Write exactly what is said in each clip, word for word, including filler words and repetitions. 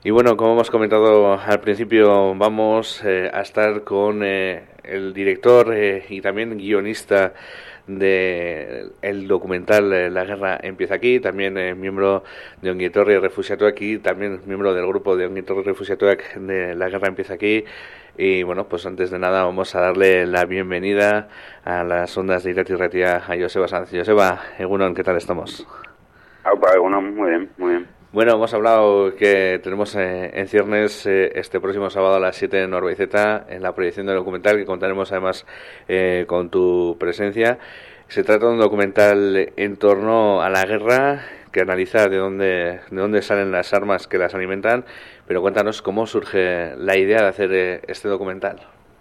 Y bueno, como hemos comentado al principio, vamos eh, a estar con eh, el director eh, y también guionista de el documental eh, La guerra empieza aquí, también eh, miembro de Ongi Etorri Refuxiatuak y también miembro del grupo de Ongi Etorri Refuxiatuak de La guerra empieza aquí. Y bueno, pues antes de nada vamos a darle la bienvenida a las ondas de Irati Ratia a Joseba Sanz. Joseba, Egunon, ¿qué tal estamos? Aupa, Egunon, muy bien, muy bien. Bueno, hemos hablado que tenemos eh, en ciernes eh, este próximo sábado a las siete en Norbeizeta, en la proyección del documental, que contaremos además eh, con tu presencia. Se trata de un documental en torno a la guerra, que analiza de dónde, de dónde salen las armas que las alimentan, pero cuéntanos cómo surge la idea de hacer eh, este documental.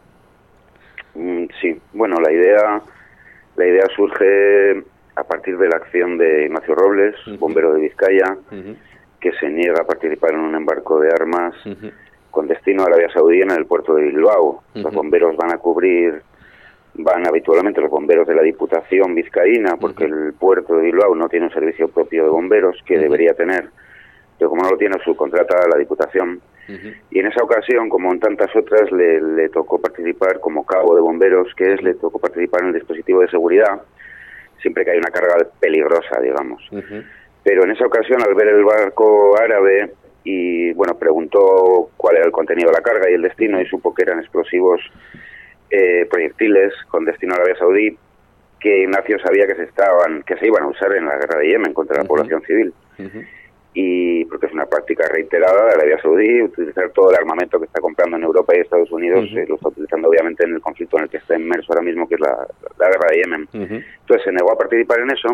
Mm, sí, bueno, la idea, la idea surge a partir de la acción de Ignacio Robles, uh-huh. bombero de Vizcaya, uh-huh. que se niega a participar en un embarco de armas uh-huh. con destino a Arabia Saudí en el puerto de Bilbao. Uh-huh. Los bomberos van a cubrir, van habitualmente los bomberos de la Diputación vizcaína, porque uh-huh. el puerto de Bilbao no tiene un servicio propio de bomberos que uh-huh. debería tener, pero como no lo tiene, subcontrata a la Diputación. Uh-huh. Y en esa ocasión, como en tantas otras, le, le tocó participar como cabo de bomberos, que es, le tocó participar en el dispositivo de seguridad, siempre que hay una carga peligrosa, digamos. Uh-huh. Pero en esa ocasión, al ver el barco árabe, y bueno, preguntó cuál era el contenido de la carga y el destino, y supo que eran explosivos eh, proyectiles con destino a Arabia Saudí, que Ignacio sabía que se estaban, que se iban a usar en la guerra de Yemen contra la uh-huh. población civil. Uh-huh. Y porque es una práctica reiterada de Arabia Saudí, utilizar todo el armamento que está comprando en Europa y Estados Unidos, uh-huh. eh, lo está utilizando obviamente en el conflicto en el que está inmerso ahora mismo, que es la, la guerra de Yemen. Uh-huh. Entonces se negó a participar en eso.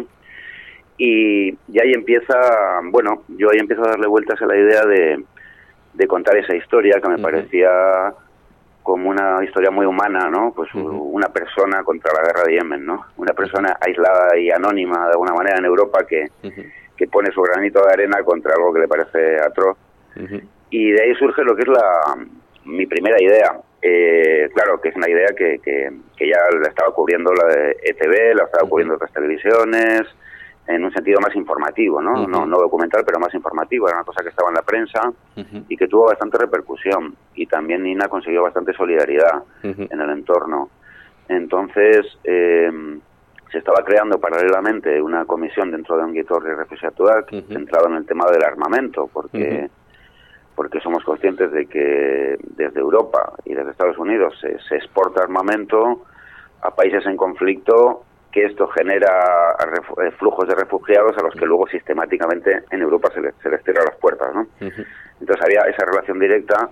Y, y ahí empieza, bueno, yo ahí empiezo a darle vueltas a la idea de, de contar esa historia que me uh-huh. parecía como una historia muy humana, ¿no? Pues uh-huh. una persona contra la guerra de Yemen, ¿no? Una persona aislada y anónima de alguna manera en Europa que, uh-huh. que pone su granito de arena contra algo que le parece atroz. Uh-huh. Y de ahí surge lo que es la mi primera idea. Eh, claro, que es una idea que, que, que ya la estaba cubriendo la de E T V, la estaba uh-huh. cubriendo otras televisiones, en un sentido más informativo, ¿no? Uh-huh. No, no documental, pero más informativo. Era una cosa que estaba en la prensa uh-huh. y que tuvo bastante repercusión. Y también Nina consiguió bastante solidaridad uh-huh. en el entorno. Entonces, eh, se estaba creando paralelamente una comisión dentro de Ongi Etorri Refuxiatuak uh-huh. centrada en el tema del armamento, porque, uh-huh. porque somos conscientes de que desde Europa y desde Estados Unidos se, se exporta armamento a países en conflicto, que esto genera flujos de refugiados a los que luego sistemáticamente en Europa se les, se les cierra las puertas, ¿no? Uh-huh. Entonces había esa relación directa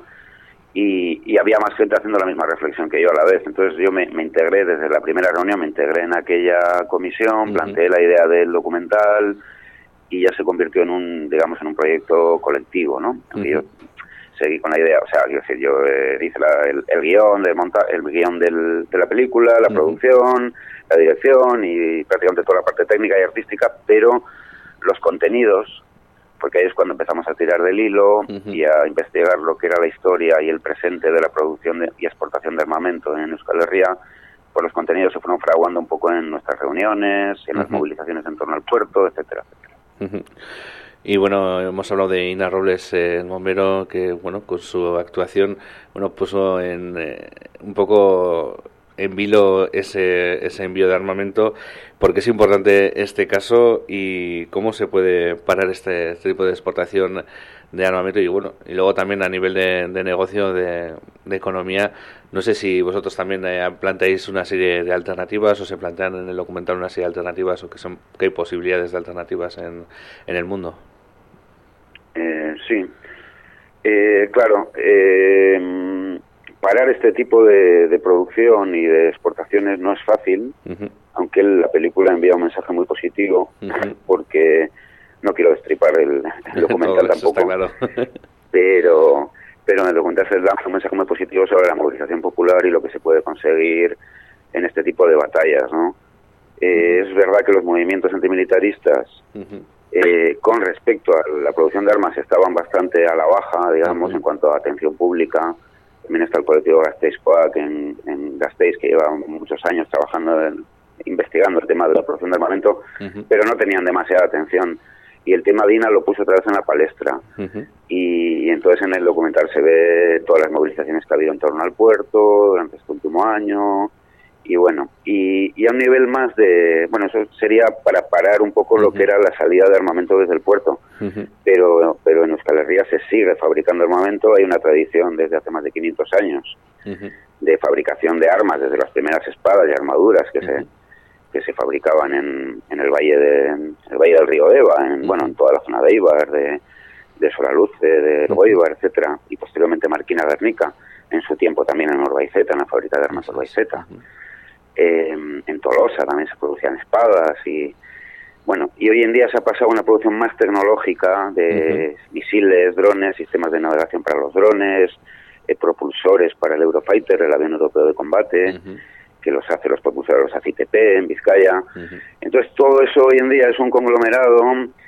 y, y había más gente haciendo la misma reflexión que yo a la vez. Entonces yo me, me integré desde la primera reunión, me integré en aquella comisión, uh-huh. planteé la idea del documental y ya se convirtió en un, digamos, en un proyecto colectivo, ¿no? Uh-huh. Yo seguí con la idea, o sea, yo, yo eh, hice la, el, el guión de monta el guión del, de la película, la uh-huh. producción, la dirección y prácticamente toda la parte técnica y artística, pero los contenidos, porque ahí es cuando empezamos a tirar del hilo uh-huh. y a investigar lo que era la historia y el presente de la producción de, y exportación de armamento en Euskal Herria, pues los contenidos se fueron fraguando un poco en nuestras reuniones, en uh-huh. las movilizaciones en torno al puerto, etcétera, etcétera. Uh-huh. Y bueno, hemos hablado de Ina Robles, eh, el bombero, que bueno, con su actuación, bueno, puso en eh, un poco en vilo ese, ese envío de armamento. ¿Por qué es importante este caso y cómo se puede parar este, este tipo de exportación de armamento? Y bueno, y luego también a nivel de, de negocio, de, de economía, no sé si vosotros también eh, planteáis una serie de alternativas o se plantean en el documental una serie de alternativas o que son que hay posibilidades de alternativas en, en el mundo. Eh, sí, eh, claro, eh, parar este tipo de, de producción y de exportaciones no es fácil, uh-huh. aunque la película envía un mensaje muy positivo, uh-huh. porque no quiero destripar el, el documental tampoco, está claro. pero, pero en el documental se da un mensaje muy positivo sobre la movilización popular y lo que se puede conseguir en este tipo de batallas, ¿no? Eh, uh-huh. Es verdad que los movimientos antimilitaristas uh-huh. Eh, con respecto a la producción de armas estaban bastante a la baja, digamos, uh-huh. en cuanto a atención pública. También está el colectivo Gasteiz-Coac en, en Gasteiz, que lleva muchos años trabajando, en, investigando el tema de la producción de armamento, uh-huh. pero no tenían demasiada atención. y el tema Dina lo puso otra vez en la palestra. Uh-huh. y, y entonces en el documental se ve todas las movilizaciones que ha habido en torno al puerto durante este último año, y bueno, y, y a un nivel más de, bueno, eso sería para parar un poco uh-huh. lo que era la salida de armamento desde el puerto, uh-huh. pero pero en Euskal Herria se sigue fabricando armamento, hay una tradición desde hace más de quinientos años uh-huh. de fabricación de armas, desde las primeras espadas y armaduras que uh-huh. se que se fabricaban en, en el valle de en el valle del río Eva, en uh-huh. bueno, en toda la zona de Eibar, de, de Soraluce, de Elgoibar, uh-huh. etcétera, y posteriormente Marquina Guernica, en su tiempo también en Orbaizeta, en la fábrica de armas Orbaizeta. Uh-huh. Eh, en Tolosa también se producían espadas, y bueno, y hoy en día se ha pasado a una producción más tecnológica de uh-huh. misiles, drones, sistemas de navegación para los drones, eh, propulsores para el Eurofighter, el avión europeo de combate, uh-huh. que los hace los propulsores, los hace I T P en Vizcaya. Uh-huh. Entonces todo eso hoy en día es un conglomerado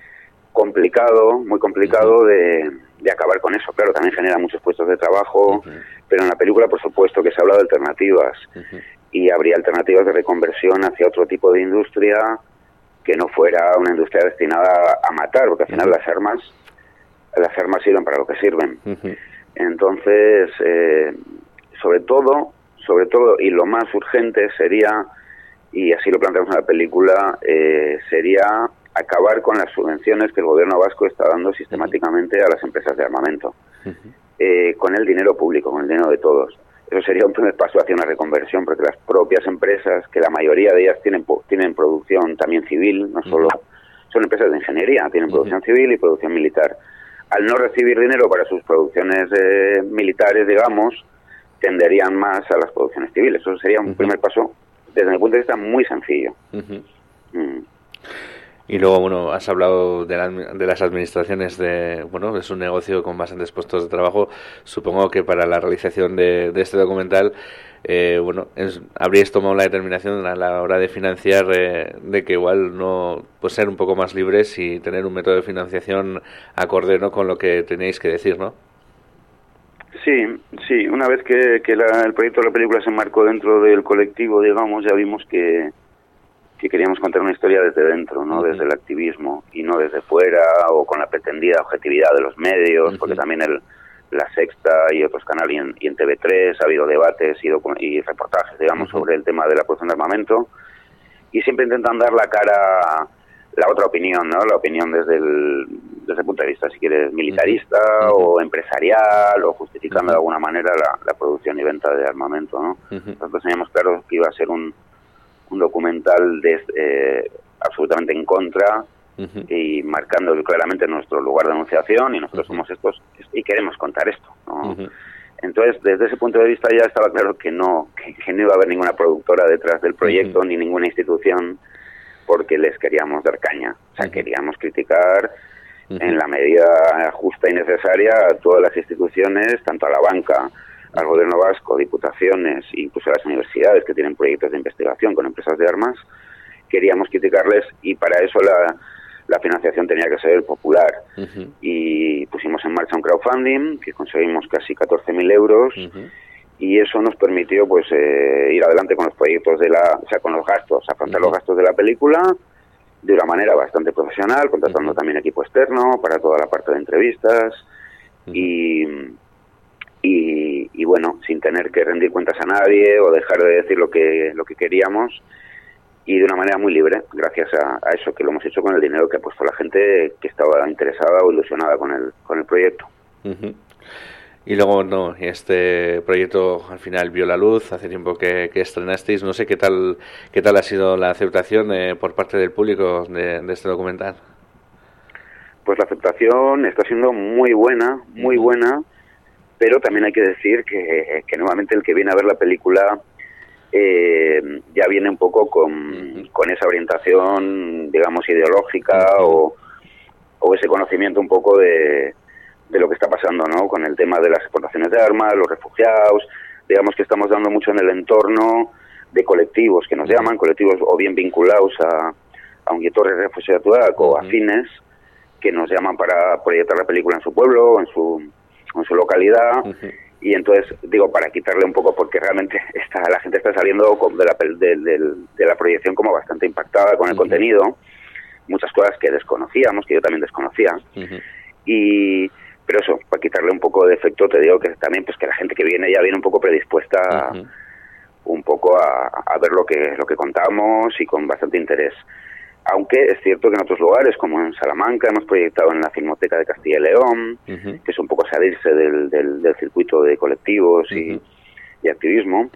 complicado, muy complicado uh-huh. de, de acabar con eso. Claro, también genera muchos puestos de trabajo, uh-huh. pero en la película, por supuesto, que se habla de alternativas. Uh-huh. Y habría alternativas de reconversión hacia otro tipo de industria que no fuera una industria destinada a matar, porque al final uh-huh. las armas las armas sirven para lo que sirven. Uh-huh. Entonces, eh, sobre todo, sobre todo, y lo más urgente sería, y así lo planteamos en la película, eh, sería acabar con las subvenciones que el gobierno vasco está dando sistemáticamente a las empresas de armamento, uh-huh. eh, con el dinero público, con el dinero de todos. Eso sería un primer paso hacia una reconversión, porque las propias empresas, que la mayoría de ellas tienen tienen producción también civil, no solo uh-huh. son empresas de ingeniería, tienen uh-huh. producción civil y producción militar. Al no recibir dinero para sus producciones eh, militares, digamos, tenderían más a las producciones civiles. Eso sería un uh-huh. primer paso, desde mi punto de vista, muy sencillo. Uh-huh. Mm. Y luego, bueno, has hablado de, la, de las administraciones, de bueno, es un negocio con bastantes puestos de trabajo. Supongo que para la realización de, de este documental, eh, bueno, es, habríais tomado la determinación a la hora de financiar eh, de que igual no, pues ser un poco más libres y tener un método de financiación acorde, ¿no?, con lo que tenéis que decir, ¿no? Sí, sí. Una vez que, que la, el proyecto de la película se enmarcó dentro del colectivo, digamos, ya vimos que que queríamos contar una historia desde dentro, ¿no? Uh-huh. Desde el activismo, y no desde fuera o con la pretendida objetividad de los medios, uh-huh. porque también el La Sexta y otros canales, y en, y en T V tres ha habido debates y, docu- y reportajes, digamos, uh-huh. sobre el tema de la producción de armamento, y siempre intentan dar la cara, la otra opinión, ¿no? La opinión desde el, desde el punto de vista, si quieres, militarista uh-huh. o empresarial, o justificando uh-huh. de alguna manera la, la producción y venta de armamento, ¿no? Uh-huh. Nosotros teníamos claro que iba a ser un un documental de, eh, absolutamente en contra uh-huh. y marcando claramente nuestro lugar de enunciación, y nosotros uh-huh. somos estos y queremos contar esto, ¿no? Uh-huh. Entonces, desde ese punto de vista ya estaba claro que no que, que no iba a haber ninguna productora detrás del proyecto, uh-huh. ni ninguna institución, porque les queríamos dar caña. O sea, uh-huh. queríamos criticar uh-huh. en la medida justa y necesaria a todas las instituciones, tanto a la banca, al gobierno vasco, diputaciones e incluso a las universidades que tienen proyectos de investigación con empresas de armas. Queríamos criticarles, y para eso la, la financiación tenía que ser popular. Uh-huh. Y pusimos en marcha un crowdfunding que conseguimos casi catorce mil euros uh-huh. y eso nos permitió pues eh, ir adelante con los proyectos de la, o sea, con los gastos, afrontar uh-huh. los gastos de la película de una manera bastante profesional, contratando uh-huh. también equipo externo para toda la parte de entrevistas uh-huh. y Y, y bueno, sin tener que rendir cuentas a nadie o dejar de decir lo que lo que queríamos, y de una manera muy libre, gracias a, a eso, que lo hemos hecho con el dinero que ha puesto la gente que estaba interesada o ilusionada con el con el proyecto. Uh-huh. Y luego, no, este proyecto al final vio la luz hace tiempo que, que estrenasteis. No sé qué tal qué tal ha sido la aceptación eh, por parte del público de, de este documental. Pues la aceptación está siendo muy buena, muy uh-huh. buena. Pero también hay que decir que, que nuevamente el que viene a ver la película eh, ya viene un poco con, uh-huh. con esa orientación, digamos, ideológica uh-huh. o, o ese conocimiento un poco de, de lo que está pasando, ¿no? Con el tema de las exportaciones de armas, los refugiados. Digamos que estamos dando mucho en el entorno de colectivos que nos uh-huh. llaman, colectivos o bien vinculados a, a un Ongi Etorri Refuxiatuak uh-huh. o afines, que nos llaman para proyectar la película en su pueblo o en su en su localidad, uh-huh. y entonces, digo, para quitarle un poco, porque realmente está, la gente está saliendo de la, de, de, de la proyección como bastante impactada con el uh-huh. contenido, muchas cosas que desconocíamos, que yo también desconocía. Uh-huh. Y pero eso, para quitarle un poco de efecto, te digo que también pues que la gente que viene ya viene un poco predispuesta uh-huh. a, un poco a, a ver lo que lo que contamos y con bastante interés. Aunque es cierto que en otros lugares, como en Salamanca, hemos proyectado en la Filmoteca de Castilla y León, uh-huh. que es un poco salirse del, del, del circuito de colectivos y, uh-huh. y activismo,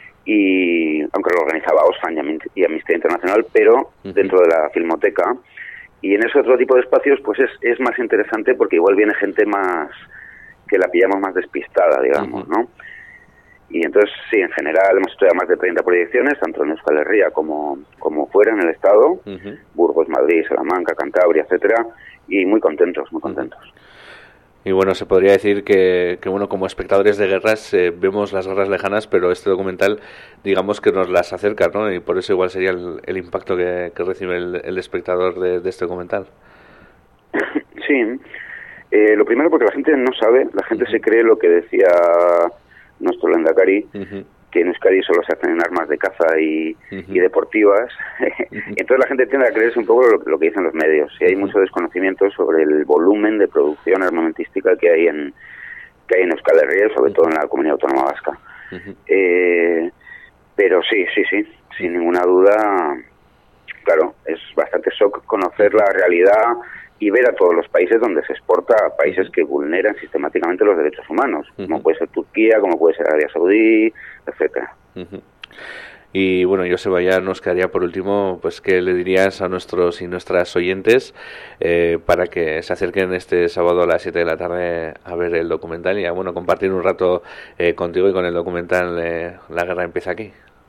y aunque lo organizaba Oxfam y Amnistía Internacional, pero uh-huh. dentro de la Filmoteca. Y en ese otro tipo de espacios pues es, es más interesante porque igual viene gente más que la pillamos más despistada, digamos, uh-huh. ¿no? Y entonces, sí, en general hemos estudiado más de treinta proyecciones, tanto en Euskal Herria como, como fuera en el Estado, uh-huh. Burgos, Madrid, Salamanca, Cantabria, etcétera, y muy contentos, muy contentos. Y bueno, se podría decir que, que bueno, como espectadores de guerras eh, vemos las guerras lejanas, pero este documental, digamos que nos las acerca, ¿no? Y por eso igual sería el, el impacto que, que recibe el, el espectador de, de este documental. Sí, eh, lo primero porque la gente no sabe, la gente uh-huh. se cree lo que decía nuestro Lehendakari, uh-huh. que en Euskadi solo se hacen armas de caza y, uh-huh. y deportivas. Uh-huh. Entonces la gente tiende a creerse un poco lo, lo que dicen los medios. Y hay uh-huh. mucho desconocimiento sobre el volumen de producción armamentística que hay en que hay en Euskal Herria, sobre uh-huh. todo en la Comunidad Autónoma Vasca. Uh-huh. Eh, pero sí, sí, sí, sin ninguna duda, claro, es bastante shock conocer la realidad y ver a todos los países donde se exporta a países que vulneran sistemáticamente los derechos humanos, uh-huh. como puede ser Turquía, como puede ser Arabia Saudí, etcétera. Uh-huh. Y bueno, Joseba, ya nos quedaría por último, pues ¿qué le dirías a nuestros y nuestras oyentes eh, para que se acerquen este sábado a las siete de la tarde a ver el documental y a bueno, compartir un rato eh, contigo y con el documental eh, La guerra empieza aquí?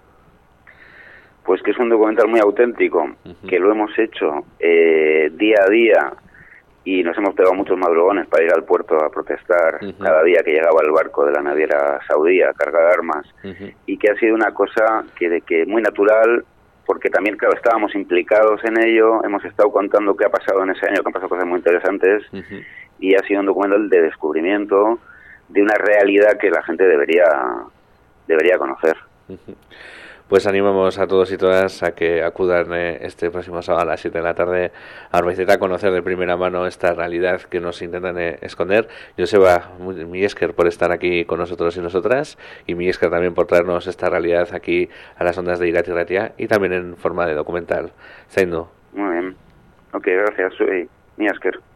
Pues que es un documental muy auténtico, uh-huh. que lo hemos hecho eh, día a día y nos hemos pegado muchos madrugones para ir al puerto a protestar uh-huh. cada día que llegaba el barco de la naviera saudí a cargar armas uh-huh. y que ha sido una cosa que, de que muy natural porque también, claro, estábamos implicados en ello, hemos estado contando qué ha pasado en ese año, que han pasado cosas muy interesantes uh-huh. y ha sido un documental de descubrimiento de una realidad que la gente debería, debería conocer. Uh-huh. Pues animamos a todos y todas a que acudan eh, este próximo sábado a las siete de la tarde a Arbacete a conocer de primera mano esta realidad que nos intentan eh, esconder. Joseba Miesker por estar aquí con nosotros y nosotras, y Miesker también por traernos esta realidad aquí a las ondas de Irati Ratia y también en forma de documental. Zaindu. Muy bien. Ok, gracias. Soy Miesker.